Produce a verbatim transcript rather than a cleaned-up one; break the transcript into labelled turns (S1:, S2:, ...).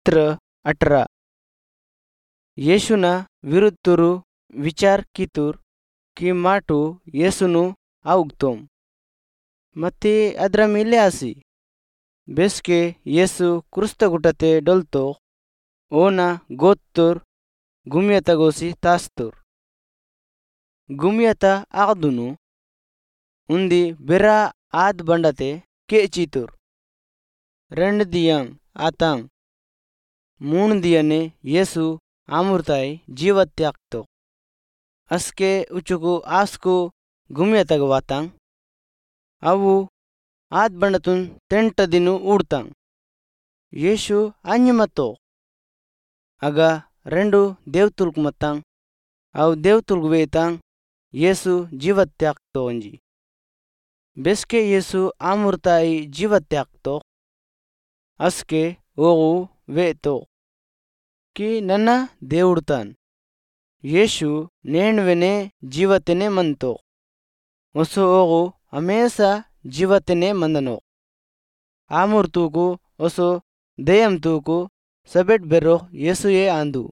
S1: चित्र अठरा. येशूना विरुद्धुरु विचार कितूर की माटू येसुनु आउगतोम मत्ती अद्र मिले आसी बेस्के येसु क्रुस्तगुटते डोल्तो ओना गोत्तुर गुमियता गोसी तास्तुर गुमियता आगदुनु उंदी बेरा आद बंडते केचीतुर रेंड दियंग आतांग मूण दियने येसु आमुर्ताई जीवत्याक्तो अस्के उचुकु आस्कु गुमियतग वातांग अವು ಆದ್ ಬಂಡತುನ್ ತೆಂಟ ದಿನು ಊಡ್ತಾಂಗ್ ಯೇಶು ಅಂಜ ಮತ್ತೋ ಆಗ రెండు ದೇವ್ತುಲ್ಕ್ ಮತ್ತಾಂಗ್ ಅವು ದೇವ್ತುಲ್ಕ್ ವೇತಾಂಗ್ ಯೇಸು ಜೀವತ್ಯಾಕ್ತೋ ಒಂಜಿ ಬೆಸ್ಕೆ ಯೇಸು ಆಮುರ್ತಾಯಿ ಜೀವತ್ಯಾಕ್ತೋ ಅಸ್ಕೆ ಓವು ವೇತೋ ಕಿ ನನ್ನ దేవుడుತಾನ್ ಯೇಶು ನೇಣ್ವೆನೆ ಜೀವತೆನೆ ಮಂತೋ ಒಸು ಓಗು ಹಮೇಸ जीवतेने मंदनो आमुर तूकु ओसो देयम तूकु सबेट बेरो येसु ये आंदू